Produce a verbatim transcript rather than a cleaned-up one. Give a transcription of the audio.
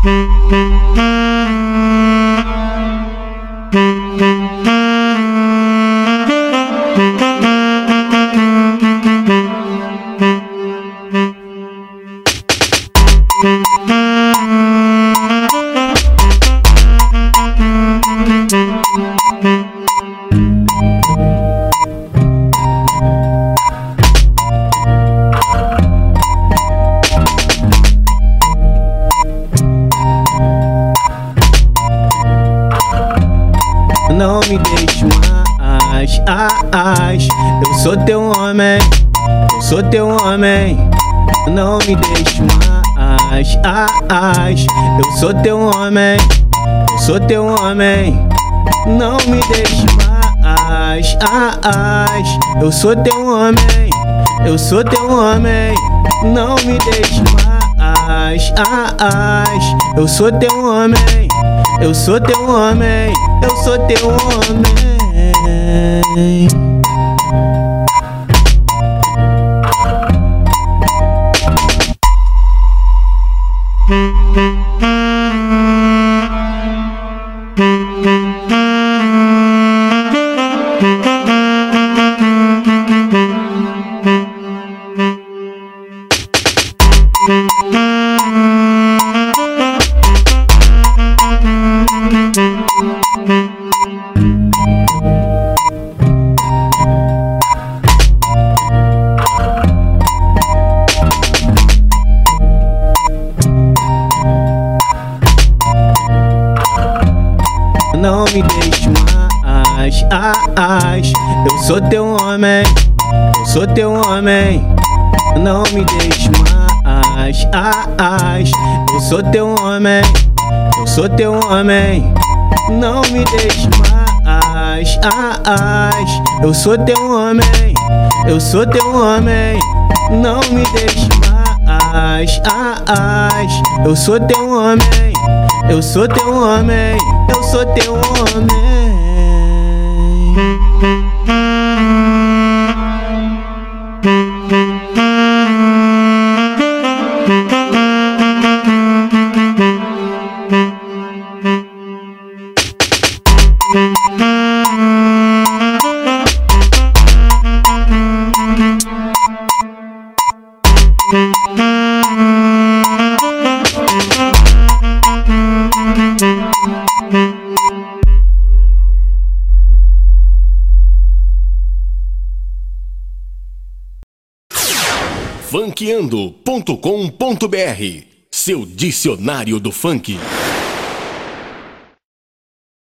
Não me deixe mais, mais. Eu sou teu homem, eu sou teu homem. Não me deixe mais, mais. Eu sou teu homem, eu sou teu homem. Não me deixe mais, mais. Eu sou teu homem, eu sou teu homem. Não me deixe mais, mais. Eu sou teu homem, eu sou teu homem. Eu sou teu homem. Não me deixe mais, mais. Eu sou teu homem, eu sou teu homem. Não me deixe mais, mais. Eu sou teu homem, eu sou teu homem. Não me deixe mais, mais. Eu sou teu homem, eu sou teu homem. Não me deixe mais, mais. Eu sou teu homem, eu sou teu homem. Eu sou teu homem. funkeando ponto com ponto br, seu dicionário do funk.